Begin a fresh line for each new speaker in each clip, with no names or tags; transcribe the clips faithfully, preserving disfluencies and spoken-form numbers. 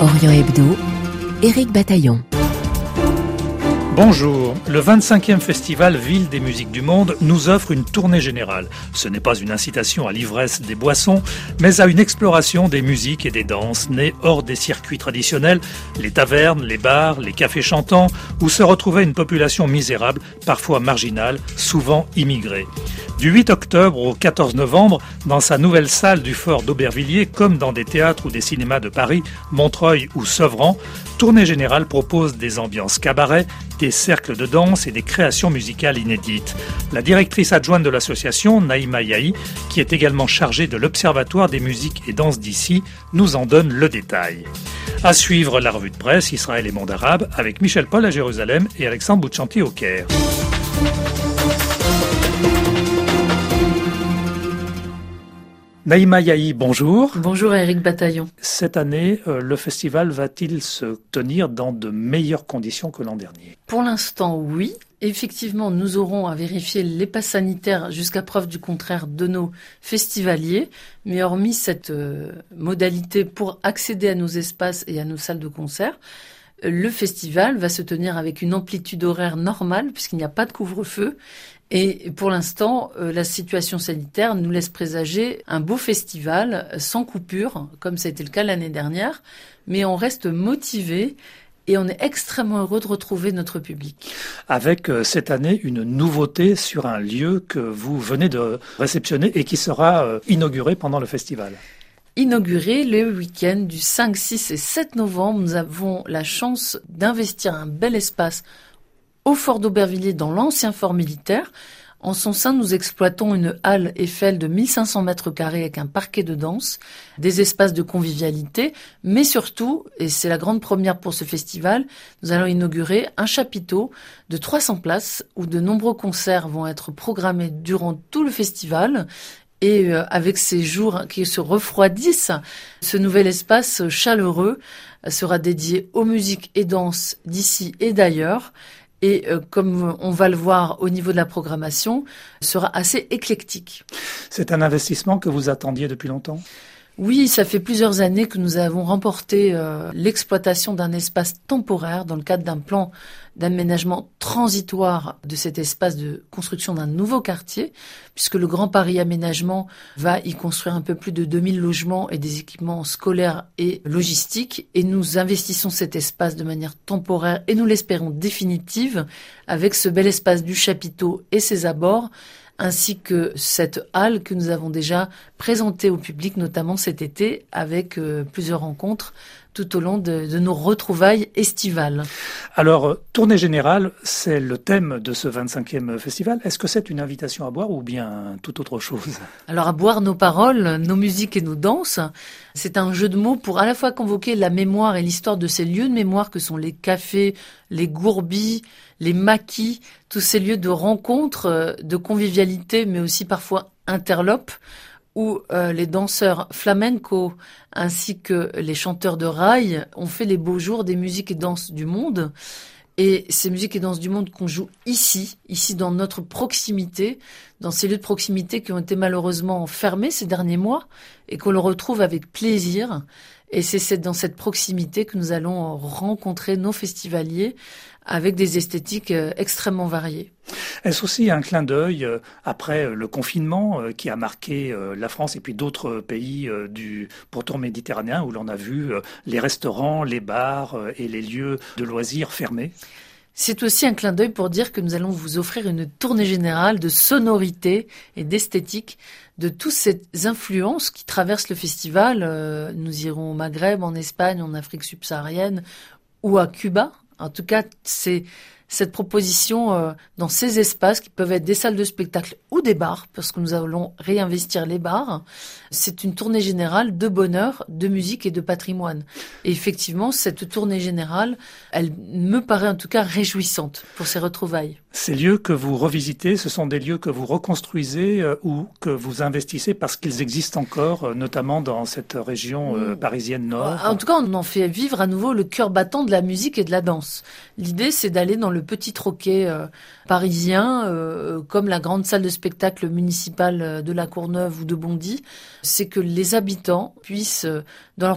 Orient Hebdo, Éric Bataillon.
Bonjour, le vingt-cinquième festival Ville des musiques du monde nous offre une tournée générale. Ce n'est pas une incitation à l'ivresse des boissons, mais à une exploration des musiques et des danses nées hors des circuits traditionnels, les tavernes, les bars, les cafés chantants, où se retrouvait une population misérable, parfois marginale, souvent immigrée. Du huit octobre au quatorze novembre, dans sa nouvelle salle du fort d'Aubervilliers, comme dans des théâtres ou des cinémas de Paris, Montreuil ou Sevran, Tournée Générale propose des ambiances cabaret, des cercles de danse et des créations musicales inédites. La directrice adjointe de l'association, Naïma Yahi, qui est également chargée de l'Observatoire des musiques et danses d'ici, nous en donne le détail. À suivre la revue de presse Israël et monde arabe avec Michel Paul à Jérusalem et Alexandre Bouchanti au Caire. Naïma Yahi, bonjour.
Bonjour Éric Bataillon.
Cette année, euh, le festival va-t-il se tenir dans de meilleures conditions que l'an dernier ?
Pour l'instant, oui. Effectivement, nous aurons à vérifier les passes sanitaires jusqu'à preuve du contraire de nos festivaliers. Mais hormis cette euh, modalité pour accéder à nos espaces et à nos salles de concert, le festival va se tenir avec une amplitude horaire normale puisqu'il n'y a pas de couvre-feu. Et pour l'instant, euh, la situation sanitaire nous laisse présager un beau festival sans coupure, comme ça a été le cas l'année dernière. Mais on reste motivé et on est extrêmement heureux de retrouver notre public.
Avec euh, cette année une nouveauté sur un lieu que vous venez de réceptionner et qui sera euh, inauguré pendant le festival.
Inauguré le week-end du cinq, six et sept novembre, nous avons la chance d'investir un bel espace au fort d'Aubervilliers dans l'ancien fort militaire. En son sein, nous exploitons une halle Eiffel de mille cinq cents mètres carrés avec un parquet de danse, des espaces de convivialité, mais surtout, et c'est la grande première pour ce festival, nous allons inaugurer un chapiteau de trois cents places où de nombreux concerts vont être programmés durant tout le festival. Et avec ces jours qui se refroidissent, ce nouvel espace chaleureux sera dédié aux musiques et danses d'ici et d'ailleurs. Et comme on va le voir au niveau de la programmation, sera assez éclectique.
C'est un investissement que vous attendiez depuis longtemps ?
Oui, ça fait plusieurs années que nous avons remporté euh, l'exploitation d'un espace temporaire dans le cadre d'un plan d'aménagement transitoire de cet espace de construction d'un nouveau quartier, puisque le Grand Paris Aménagement va y construire un peu plus de deux mille logements et des équipements scolaires et logistiques. Et nous investissons cet espace de manière temporaire et nous l'espérons définitive avec ce bel espace du chapiteau et ses abords, ainsi que cette halle que nous avons déjà présentée au public, notamment cet été, avec euh, plusieurs rencontres tout au long de, de nos retrouvailles estivales.
Alors, Tournée Générale, c'est le thème de ce vingt-cinquième festival. Est-ce que c'est une invitation à boire ou bien toute autre chose ?
Alors, à boire nos paroles, nos musiques et nos danses, c'est un jeu de mots pour à la fois convoquer la mémoire et l'histoire de ces lieux de mémoire que sont les cafés, les gourbis, les maquis, tous ces lieux de rencontre, de convivialité, mais aussi parfois interlopes, où euh, les danseurs flamenco ainsi que les chanteurs de rail ont fait les beaux jours des musiques et danses du monde. Et ces musiques et danses du monde qu'on joue ici, ici dans notre proximité, dans ces lieux de proximité qui ont été malheureusement fermés ces derniers mois et qu'on le retrouve avec plaisir. Et c'est dans cette proximité que nous allons rencontrer nos festivaliers avec des esthétiques extrêmement variées.
Est-ce aussi un clin d'œil après le confinement qui a marqué la France et puis d'autres pays du pourtour méditerranéen où l'on a vu les restaurants, les bars et les lieux de loisirs fermés ?
C'est aussi un clin d'œil pour dire que nous allons vous offrir une tournée générale de sonorité et d'esthétique de toutes ces influences qui traversent le festival. Nous irons au Maghreb, en Espagne, en Afrique subsaharienne ou à Cuba. En tout cas, c'est cette proposition euh, dans ces espaces qui peuvent être des salles de spectacle ou des bars, parce que nous allons réinvestir les bars. C'est une tournée générale de bonheur, de musique et de patrimoine. Et effectivement, cette tournée générale, elle me paraît en tout cas réjouissante pour ces retrouvailles.
Ces lieux que vous revisitez, ce sont des lieux que vous reconstruisez euh, ou que vous investissez parce qu'ils existent encore, euh, notamment dans cette région euh, parisienne nord.
En tout cas, on en fait vivre à nouveau le cœur battant de la musique et de la danse. L'idée, c'est d'aller dans le petit troquet euh, parisien, euh, comme la grande salle de spectacle municipale de la Courneuve ou de Bondy. C'est que les habitants puissent, euh, dans leur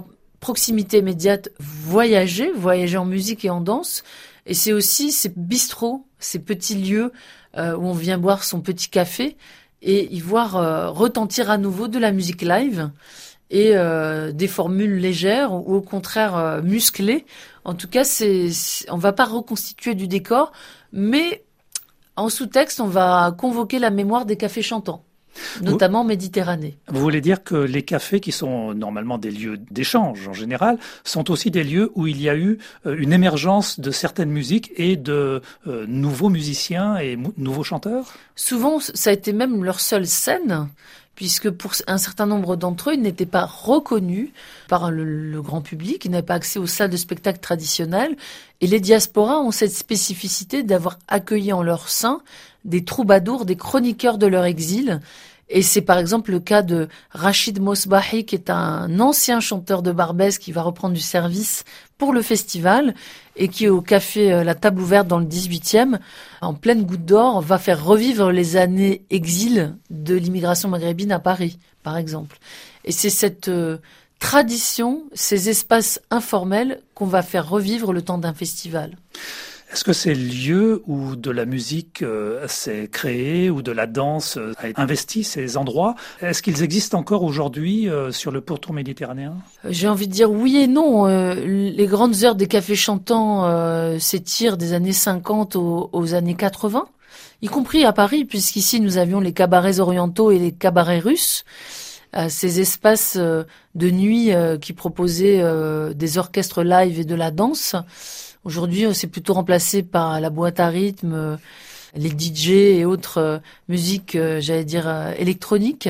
proximité immédiate, voyager, voyager en musique et en danse. Et c'est aussi ces bistrots, ces petits lieux euh, où on vient boire son petit café et y voir euh, retentir à nouveau de la musique live et euh, des formules légères ou au contraire euh, musclées. En tout cas, c'est, c'est, on va pas reconstituer du décor, mais en sous-texte, on va convoquer la mémoire des cafés chantants, notamment en Méditerranée.
Vous voulez dire que les cafés, qui sont normalement des lieux d'échange en général, sont aussi des lieux où il y a eu une émergence de certaines musiques et de euh, nouveaux musiciens et mou- nouveaux chanteurs ?
Souvent, ça a été même leur seule scène, puisque pour un certain nombre d'entre eux, ils n'étaient pas reconnus par le, le grand public, ils n'avaient pas accès aux salles de spectacle traditionnelles, et les diasporas ont cette spécificité d'avoir accueilli en leur sein des troubadours, des chroniqueurs de leur exil. Et c'est par exemple le cas de Rachid Mosbahi, qui est un ancien chanteur de Barbès qui va reprendre du service pour le festival et qui, au café La Table Ouverte dans le dix-huitième, en pleine Goutte d'Or, va faire revivre les années exil de l'immigration maghrébine à Paris, par exemple. Et c'est cette euh, tradition, ces espaces informels qu'on va faire revivre le temps d'un festival.
Est-ce que ces lieux où de la musique euh, s'est créée, où de la danse euh, a investi ces endroits, est-ce qu'ils existent encore aujourd'hui euh, sur le pourtour méditerranéen ?
J'ai envie de dire oui et non. Euh, les grandes heures des cafés chantants euh, s'étirent des années cinquante aux, aux années quatre-vingts, y compris à Paris, puisqu'ici nous avions les cabarets orientaux et les cabarets russes. Euh, ces espaces euh, de nuit euh, qui proposaient euh, des orchestres live et de la danse. Aujourd'hui, c'est plutôt remplacé par la boîte à rythme, les D J et autres euh, musiques, euh, j'allais dire, euh, électroniques.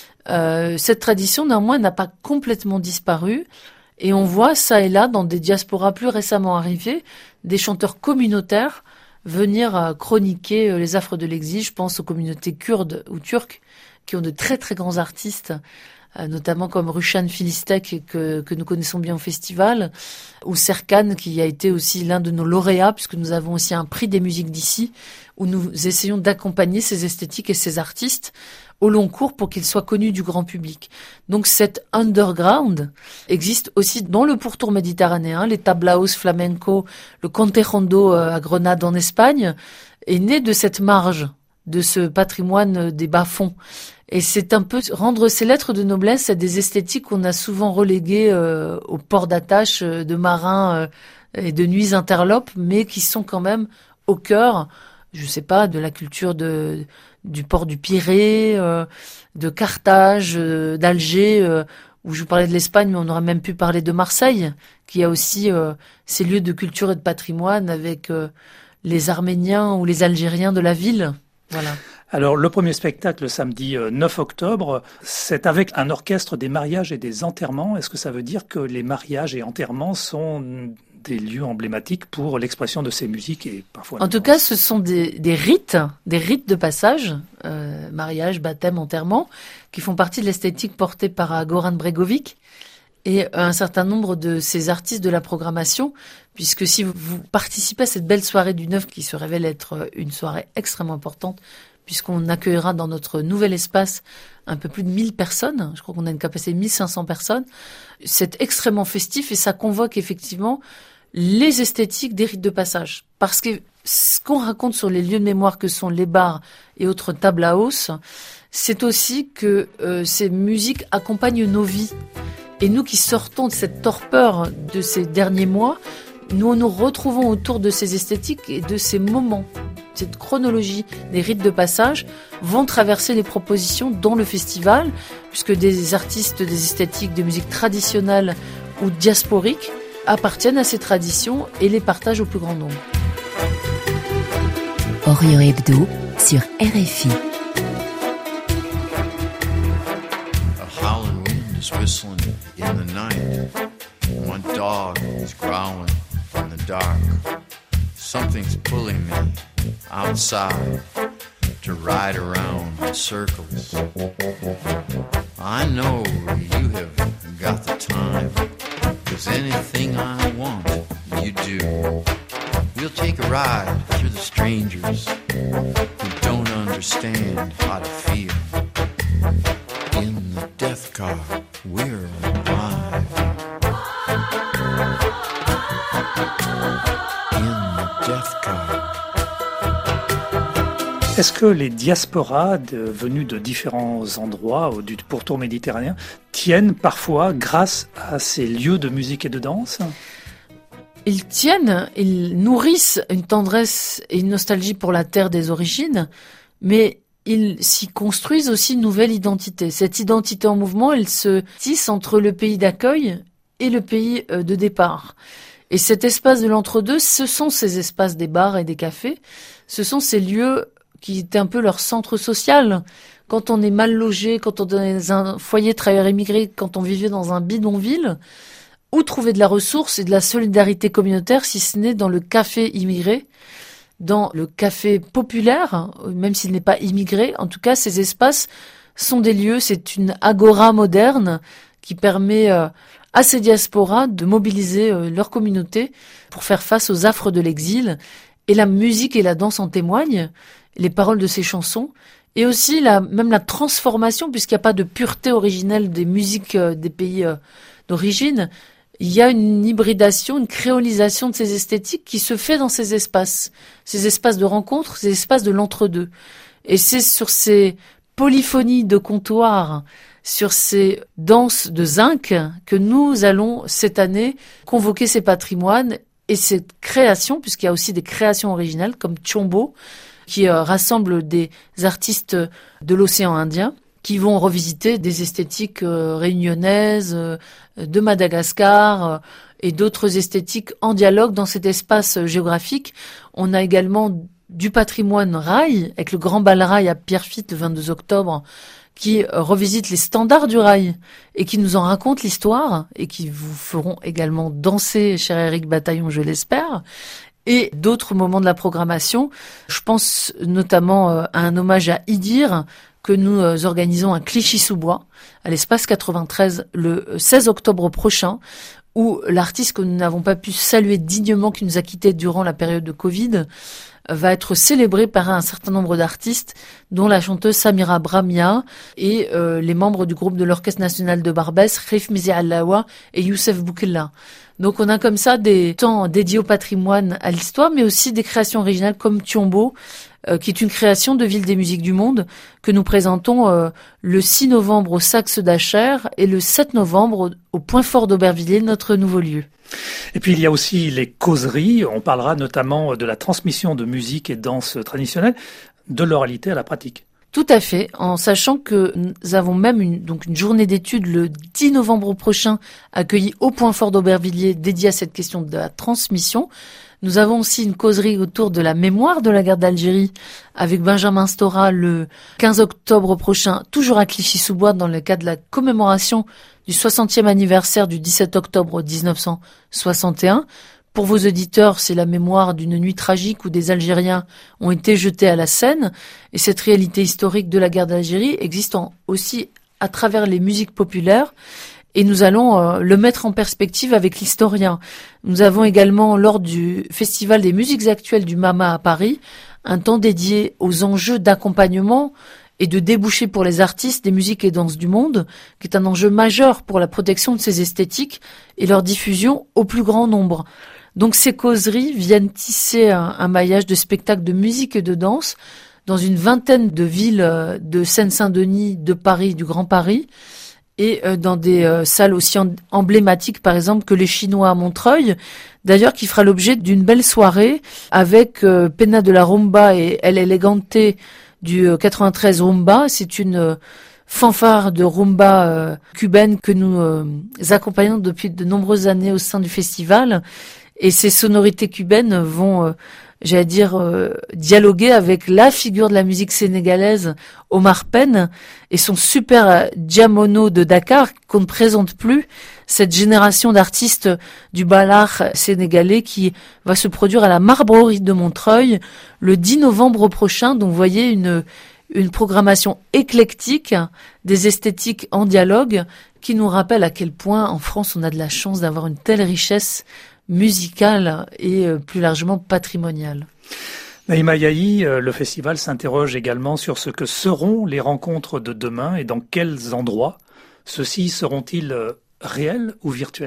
Euh, cette tradition, néanmoins, n'a pas complètement disparu. Et on voit, ça et là, dans des diasporas plus récemment arrivés, des chanteurs communautaires venir euh, chroniquer euh, les affres de l'exil. Je pense aux communautés kurdes ou turques, qui ont de très très grands artistes, notamment comme Rushan Filistek, que, que nous connaissons bien au festival, ou Serkan, qui a été aussi l'un de nos lauréats, puisque nous avons aussi un prix des musiques d'ici, où nous essayons d'accompagner ces esthétiques et ces artistes au long cours pour qu'ils soient connus du grand public. Donc cet underground existe aussi dans le pourtour méditerranéen. Les tablaos flamenco, le contejondo à Grenade en Espagne, est né de cette marge, de ce patrimoine des bas-fonds. Et c'est un peu rendre ces lettres de noblesse à des esthétiques qu'on a souvent reléguées euh, au port d'attache euh, de marins euh, et de nuits interlopes, mais qui sont quand même au cœur, je sais pas, de la culture de du port du Pirée, euh, de Carthage, euh, d'Alger, euh, où je vous parlais de l'Espagne, mais on aurait même pu parler de Marseille, qui a aussi euh, ces lieux de culture et de patrimoine avec euh, les Arméniens ou les Algériens de la ville. Voilà.
Alors, le premier spectacle, le samedi neuf octobre, c'est avec un orchestre des mariages et des enterrements. Est-ce que ça veut dire que les mariages et enterrements sont des lieux emblématiques pour l'expression de ces musiques et parfois...
En tout cas, ce sont des, des rites, des rites de passage, euh, mariage, baptême, enterrement, qui font partie de l'esthétique portée par Goran Bregovic et un certain nombre de ces artistes de la programmation, puisque si vous, vous participez à cette belle soirée du neuf, qui se révèle être une soirée extrêmement importante, puisqu'on accueillera dans notre nouvel espace un peu plus de mille personnes. Je crois qu'on a une capacité de mille cinq cents personnes. C'est extrêmement festif et ça convoque effectivement les esthétiques des rites de passage. Parce que ce qu'on raconte sur les lieux de mémoire que sont les bars et autres tables à hausse, c'est aussi que euh, ces musiques accompagnent nos vies. Et nous qui sortons de cette torpeur de ces derniers mois, nous nous retrouvons autour de ces esthétiques et de ces moments. Cette chronologie des rites de passage vont traverser les propositions dans le festival, puisque des artistes des esthétiques de musique traditionnelle ou diasporiques appartiennent à ces traditions et les partagent au plus grand nombre.
Orient Hebdo sur R F I.
A howling wind is whistling in the night. My dog is growling in the dark. Something's pulling me outside to ride around in circles. I know you have got the time, 'cause anything I want, you do. We'll take a ride through the strangers who don't understand how to feel. In the death car, we're alive. death card.
Est-ce que les diasporas de, venues de différents endroits du pourtour méditerranéen tiennent parfois grâce à ces lieux de musique et de danse ?
Ils tiennent, ils nourrissent une tendresse et une nostalgie pour la terre des origines, mais ils s'y construisent aussi une nouvelle identité. Cette identité en mouvement, elle se tisse entre le pays d'accueil et le pays de départ. Et cet espace de l'entre-deux, ce sont ces espaces des bars et des cafés, ce sont ces lieux qui étaient un peu leur centre social. Quand on est mal logé, quand on est dans un foyer de travailleurs immigrés, quand on vivait dans un bidonville, où trouver de la ressource et de la solidarité communautaire si ce n'est dans le café immigré, dans le café populaire, même s'il n'est pas immigré. En tout cas, ces espaces sont des lieux, c'est une agora moderne qui permet euh, à ces diasporas de mobiliser euh, leur communauté pour faire face aux affres de l'exil. Et la musique et la danse en témoignent, les paroles de ces chansons, et aussi la, même la transformation, puisqu'il n'y a pas de pureté originelle des musiques euh, des pays euh, d'origine. Il y a une hybridation, une créolisation de ces esthétiques qui se fait dans ces espaces, ces espaces de rencontre, ces espaces de l'entre-deux. Et c'est sur ces polyphonies de comptoir, sur ces danses de zinc que nous allons cette année convoquer ces patrimoines et cette création, puisqu'il y a aussi des créations originales comme Chombo, qui euh, rassemble des artistes de l'océan Indien, qui vont revisiter des esthétiques euh, réunionnaises, euh, de Madagascar euh, et d'autres esthétiques en dialogue dans cet espace géographique. On a également du patrimoine rail, avec le Grand Bal Rail à Pierrefitte le vingt-deux octobre, qui euh, revisite les standards du rail et qui nous en raconte l'histoire et qui vous feront également danser, cher Éric Bataillon, je l'espère. Et d'autres moments de la programmation. Je pense notamment euh, à un hommage à Idir, que nous organisons à Clichy-sous-Bois, à l'espace quatre-vingt-treize, le seize octobre prochain, où l'artiste que nous n'avons pas pu saluer dignement, qui nous a quittés durant la période de Covid, va être célébré par un certain nombre d'artistes, dont la chanteuse Samira Bramia et euh, les membres du groupe de l'Orchestre National de Barbès, Rif Mizi Allawa et Youssef Boukella. Donc on a comme ça des temps dédiés au patrimoine, à l'histoire, mais aussi des créations originales comme Tiombo, euh, qui est une création de Ville des musiques du monde, que nous présentons euh, le six novembre au Saxe d'Acher et le sept novembre au, au Point Fort d'Aubervilliers, notre nouveau lieu.
Et puis il y a aussi les causeries, on parlera notamment de la transmission de musique et danse traditionnelle, de l'oralité à la pratique.
Tout à fait, en sachant que nous avons même une, donc une journée d'études le dix novembre prochain accueillie au Point Fort d'Aubervilliers dédiée à cette question de la transmission. Nous avons aussi une causerie autour de la mémoire de la guerre d'Algérie avec Benjamin Stora le quinze octobre prochain, toujours à Clichy-sous-Bois dans le cadre de la commémoration du soixantième anniversaire du dix-sept octobre dix-neuf cent soixante et un. Pour vos auditeurs, c'est la mémoire d'une nuit tragique où des Algériens ont été jetés à la Seine. Et cette réalité historique de la guerre d'Algérie existe en, aussi à travers les musiques populaires. Et nous allons euh, le mettre en perspective avec l'historien. Nous avons également, lors du Festival des musiques actuelles du MAMA à Paris, un temps dédié aux enjeux d'accompagnement et de débouchés pour les artistes des musiques et danses du monde, qui est un enjeu majeur pour la protection de ces esthétiques et leur diffusion au plus grand nombre. Donc ces causeries viennent tisser un, un maillage de spectacles de musique et de danse dans une vingtaine de villes de Seine-Saint-Denis, de Paris, du Grand Paris, et dans des euh, salles aussi en, emblématiques, par exemple, que les Chinois à Montreuil, d'ailleurs qui fera l'objet d'une belle soirée avec euh, Pena de la Rumba et El Elegante du euh, quatre-vingt-treize Rumba. C'est une euh, fanfare de rumba euh, cubaine que nous euh, accompagnons depuis de nombreuses années au sein du festival. Et ces sonorités cubaines vont, euh, j'allais dire, euh, dialoguer avec la figure de la musique sénégalaise, Omar Pène, et son super Diamono de Dakar, qu'on ne présente plus, cette génération d'artistes du ballard sénégalais qui va se produire à la Marbrerie de Montreuil le dix novembre prochain. Donc vous voyez une, une programmation éclectique, des esthétiques en dialogue, qui nous rappelle à quel point en France on a de la chance d'avoir une telle richesse musicale et plus largement patrimoniale.
Naïma Yahi, le festival s'interroge également sur ce que seront les rencontres de demain et dans quels endroits. Ceux-ci seront-ils réels ou virtuels ?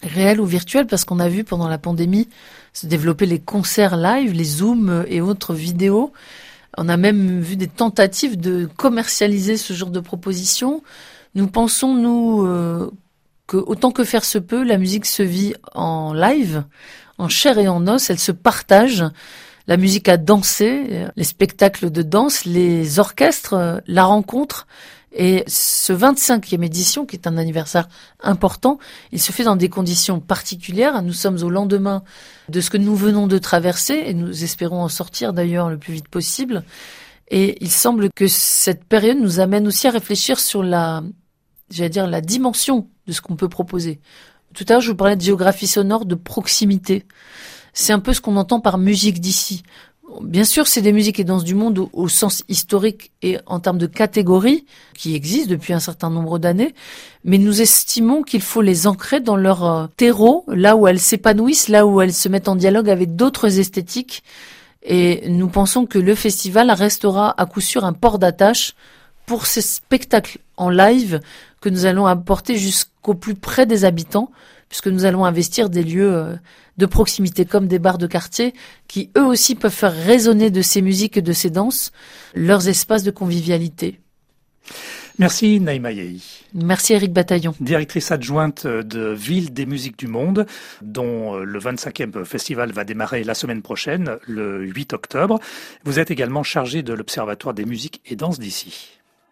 réel ou virtuel, parce qu'on a vu pendant la pandémie se développer les concerts live, les zooms et autres vidéos. On a même vu des tentatives de commercialiser ce genre de propositions. Nous pensons, nous, euh, que autant que faire se peut, la musique se vit en live, en chair et en os, elle se partage. La musique a dansé, les spectacles de danse, les orchestres, la rencontre. Et ce vingt-cinquième édition, qui est un anniversaire important, il se fait dans des conditions particulières. Nous sommes au lendemain de ce que nous venons de traverser et nous espérons en sortir d'ailleurs le plus vite possible. Et il semble que cette période nous amène aussi à réfléchir sur la, j'allais dire, la dimension de ce qu'on peut proposer. Tout à l'heure, je vous parlais de géographie sonore, de proximité. C'est un peu ce qu'on entend par musique d'ici. Bien sûr, c'est des musiques et danses du monde au, au sens historique et en termes de catégories qui existent depuis un certain nombre d'années, mais nous estimons qu'il faut les ancrer dans leur euh, terreau, là où elles s'épanouissent, là où elles se mettent en dialogue avec d'autres esthétiques. Et nous pensons que le festival restera à coup sûr un port d'attache pour ces spectacles en live que nous allons apporter jusqu'au plus près des habitants, puisque nous allons investir des lieux euh, de proximité comme des bars de quartier qui eux aussi peuvent faire résonner de ces musiques et de ces danses leurs espaces de convivialité.
Merci Naïma Yahi.
Merci Éric Bataillon.
Directrice adjointe de Ville des musiques du monde, dont le vingt-cinquième festival va démarrer la semaine prochaine, le huit octobre. Vous êtes également chargée de l'Observatoire des musiques et danses d'ici.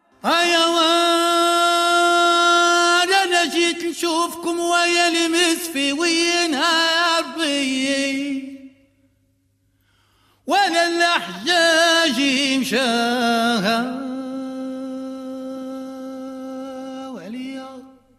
أنا جيت نشوفكم ويا المسفيين عربيين وانا الحجاج مشاها وليا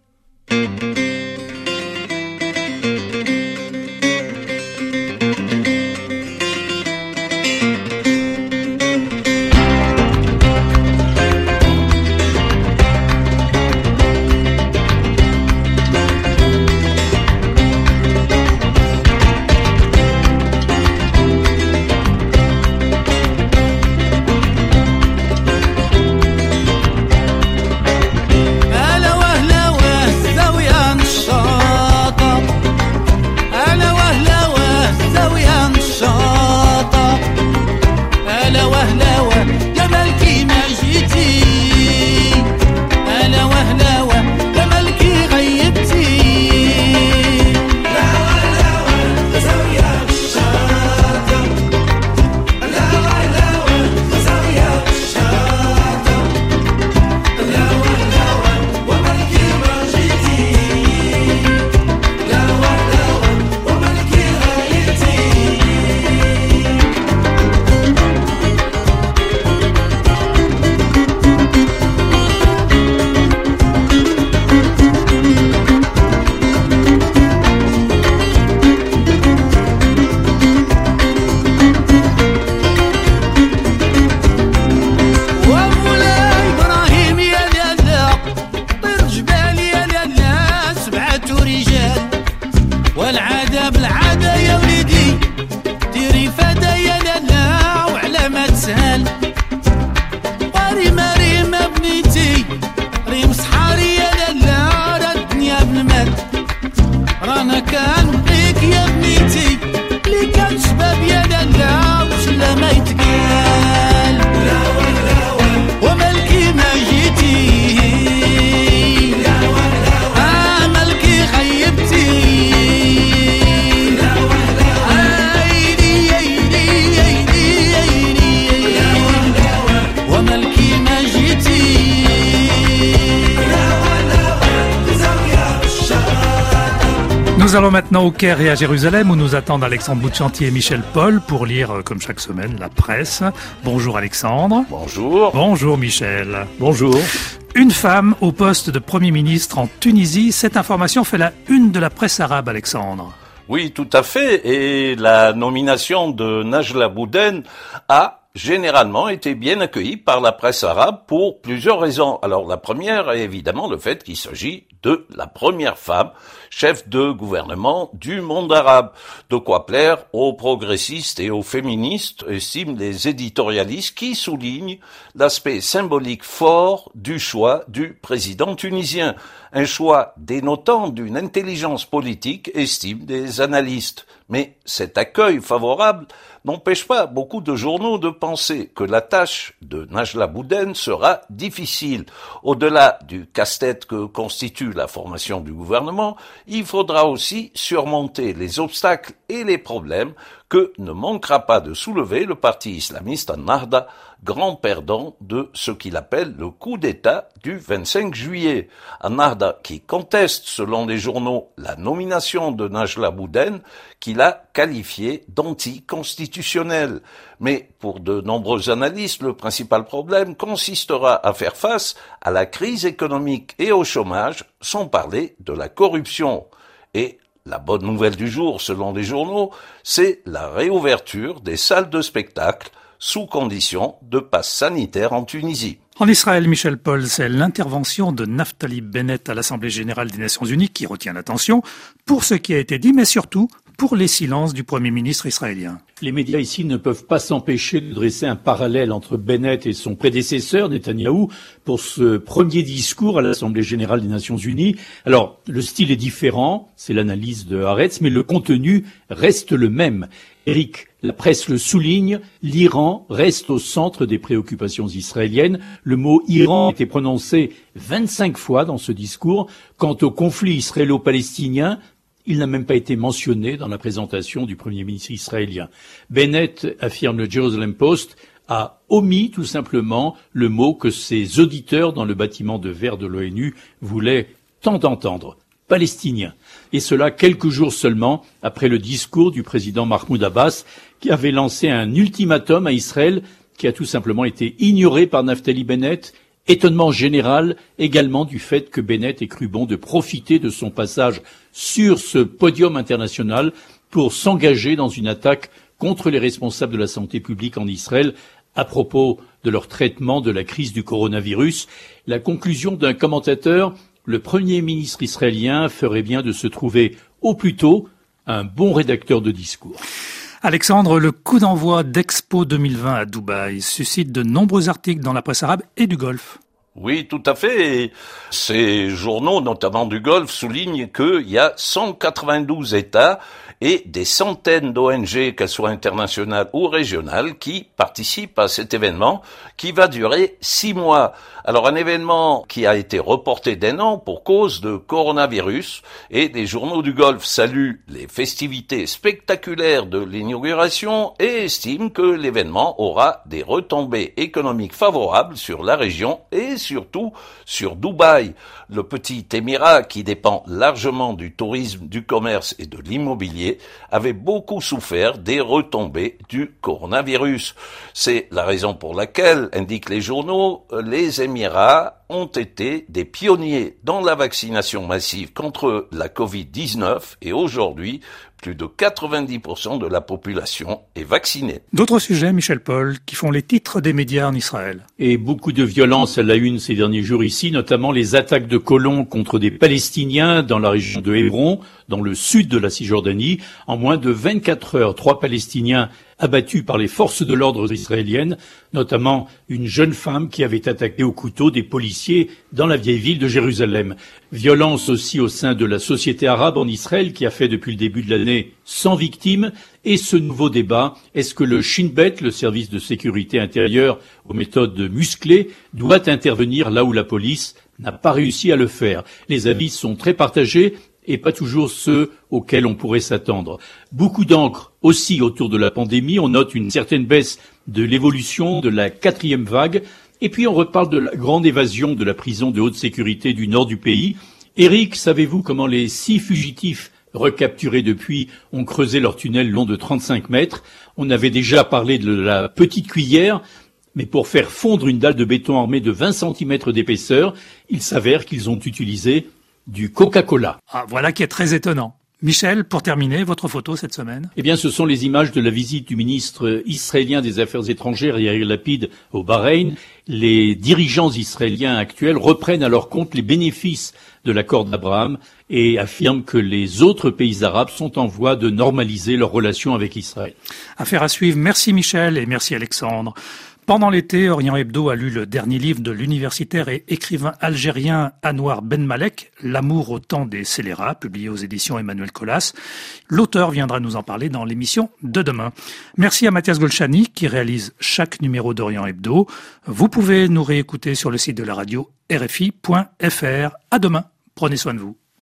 Nous allons maintenant au Caire et à Jérusalem où nous attendent Alexandre Bouchantier et Michel Paul pour lire, comme chaque semaine, la presse. Bonjour Alexandre.
Bonjour.
Bonjour Michel.
Bonjour.
Une femme au poste de Premier ministre en Tunisie, cette information fait la une de la presse arabe, Alexandre.
Oui, tout à fait. Et la nomination de Najla Bouden a généralement été bien accueilli par la presse arabe pour plusieurs raisons. Alors la première est évidemment le fait qu'il s'agit de la première femme chef de gouvernement du monde arabe. De quoi plaire aux progressistes et aux féministes, estiment les éditorialistes qui soulignent l'aspect symbolique fort du choix du président tunisien. Un choix dénotant d'une intelligence politique, estiment des analystes. Mais cet accueil favorable n'empêche pas beaucoup de journaux de penser que la tâche de Najla Bouden sera difficile. Au-delà du casse-tête que constitue la formation du gouvernement, il faudra aussi surmonter les obstacles et les problèmes que ne manquera pas de soulever le parti islamiste Ennahda, grand perdant de ce qu'il appelle le coup d'État du vingt-cinq juillet. Ennahda qui conteste, selon les journaux, la nomination de Najla Bouden, qu'il a qualifiée d'anticonstitutionnelle. Mais pour de nombreux analystes, le principal problème consistera à faire face à la crise économique et au chômage, sans parler de la corruption. Et la bonne nouvelle du jour, selon les journaux, c'est la réouverture des salles de spectacle sous condition de passe sanitaire en Tunisie.
En Israël, Michel Paul, c'est l'intervention de Naftali Bennett à l'Assemblée générale des Nations unies qui retient l'attention pour ce qui a été dit, mais surtout pour les silences du Premier ministre israélien.
Les médias ici ne peuvent pas s'empêcher de dresser un parallèle entre Bennett et son prédécesseur, Netanyahou, pour ce premier discours à l'Assemblée générale des Nations unies. Alors, le style est différent, c'est l'analyse de Haaretz, mais le contenu reste le même. Eric, la presse le souligne, l'Iran reste au centre des préoccupations israéliennes. Le mot Iran a été prononcé vingt-cinq fois dans ce discours. Quant au conflit israélo-palestinien, il n'a même pas été mentionné dans la présentation du Premier ministre israélien. Bennett, affirme le Jerusalem Post, a omis tout simplement le mot que ses auditeurs dans le bâtiment de verre de l'ONU voulaient tant entendre. Palestinien. Et cela quelques jours seulement après le discours du président Mahmoud Abbas qui avait lancé un ultimatum à Israël qui a tout simplement été ignoré par Naftali Bennett. Étonnement général également du fait que Bennett ait cru bon de profiter de son passage sur ce podium international pour s'engager dans une attaque contre les responsables de la santé publique en Israël à propos de leur traitement de la crise du coronavirus. La conclusion d'un commentateur: le Premier ministre israélien ferait bien de se trouver au plus tôt un bon rédacteur de discours.
Alexandre, le coup d'envoi d'Expo deux mille vingt à Dubaï suscite de nombreux articles dans la presse arabe et du Golfe.
Oui, tout à fait. Et ces journaux, notamment du Golfe, soulignent qu'il y a cent quatre-vingt-douze États et des centaines d'O N G, qu'elles soient internationales ou régionales, qui participent à cet événement qui va durer six mois. Alors un événement qui a été reporté d'un an pour cause de coronavirus, et les journaux du Golfe saluent les festivités spectaculaires de l'inauguration et estiment que l'événement aura des retombées économiques favorables sur la région et surtout sur Dubaï, le petit émirat qui dépend largement du tourisme, du commerce et de l'immobilier, avait beaucoup souffert des retombées du coronavirus. C'est la raison pour laquelle, indiquent les journaux, les Émirats ont été des pionniers dans la vaccination massive contre la covid dix-neuf et aujourd'hui, plus de quatre-vingt-dix pour cent de la population est vaccinée.
D'autres sujets, Michel Paul, qui font les titres des médias en Israël.
Et beaucoup de violence à la une ces derniers jours ici, notamment les attaques de colons contre des Palestiniens dans la région de Hébron, dans le sud de la Cisjordanie. En moins de vingt-quatre heures, trois Palestiniens abattus par les forces de l'ordre israéliennes, notamment une jeune femme qui avait attaqué au couteau des policiers dans la vieille ville de Jérusalem. Violence aussi au sein de la société arabe en Israël qui a fait depuis le début de l'année cent victimes. Et ce nouveau débat, est-ce que le Shin Bet, le service de sécurité intérieure aux méthodes musclées, doit intervenir là où la police n'a pas réussi à le faire? Les avis sont très partagés et pas toujours ceux auxquels on pourrait s'attendre. Beaucoup d'encre aussi autour de la pandémie. On note une certaine baisse de l'évolution de la quatrième vague. Et puis on reparle de la grande évasion de la prison de haute sécurité du nord du pays. Eric, savez-vous comment les six fugitifs recapturés depuis ont creusé leur tunnel long de trente-cinq mètres? On avait déjà parlé de la petite cuillère, mais pour faire fondre une dalle de béton armée de vingt centimètres d'épaisseur, il s'avère qu'ils ont utilisé du Coca-Cola.
Ah, voilà qui est très étonnant. Michel, pour terminer, votre photo cette semaine?
Eh bien, ce sont les images de la visite du ministre israélien des Affaires étrangères, Yair Lapid, au Bahreïn. Les dirigeants israéliens actuels reprennent à leur compte les bénéfices de l'accord d'Abraham et affirment que les autres pays arabes sont en voie de normaliser leurs relations avec Israël.
Affaire à suivre. Merci Michel et merci Alexandre. Pendant l'été, Orient Hebdo a lu le dernier livre de l'universitaire et écrivain algérien Anouar Ben Malek, L'amour au temps des scélérats, publié aux éditions Emmanuel Colas. L'auteur viendra nous en parler dans l'émission de demain. Merci à Mathias Golchani qui réalise chaque numéro d'Orient Hebdo. Vous pouvez nous réécouter sur le site de la radio R F I point F R. À demain. Prenez soin de vous.